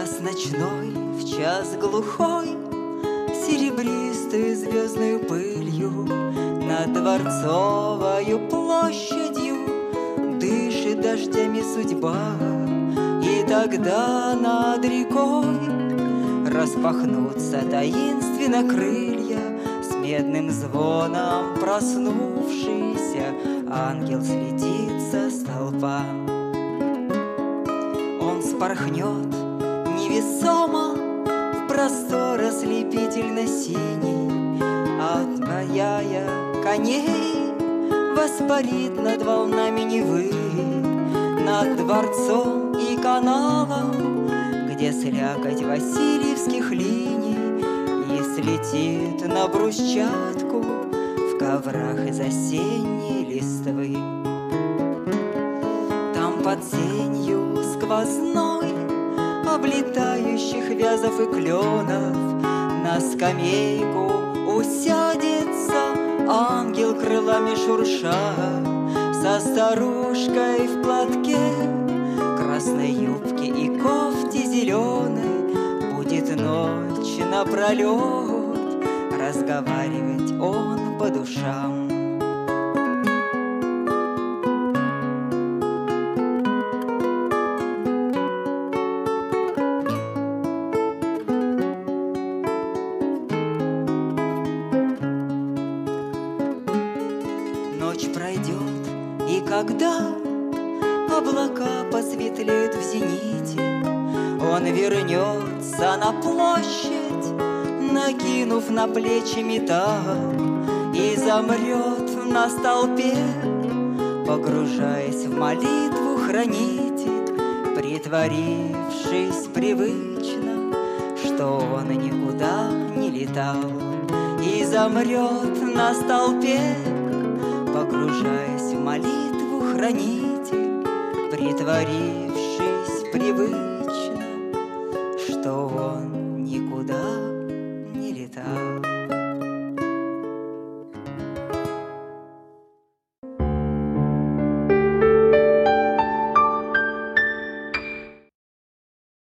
час ночной, в час глухой, серебристой звездной пылью над Дворцовою площадью дышит дождями судьба. И тогда над рекой распахнутся таинственно крылья, с медным звоном проснувшийся ангел слетит со столба. Он спорхнет невесомо в простор ослепительно синий, отгоняя коней, воспарит над волнами Невы, над дворцом и каналом, где слякоть Васильевских линий, и слетит на брусчатку в коврах из осенней листвы. Там под сенью сквозной облетающих вязов и кленов на скамейку усядется ангел, крылами шурша, со старушкой в платке, красной юбке и кофте зеленой. Будет ночь напролет разговаривать он по душам. Ночь пройдет, и когда облака посветлеют в зените, он вернется на площадь, накинув на плечи металл, и замрет на столпе, погружаясь в молитву хранитель, притворившись привычно, что он никуда не летал, и замрет на столпе, погружаясь в молитву хранитель, притворившись привычно,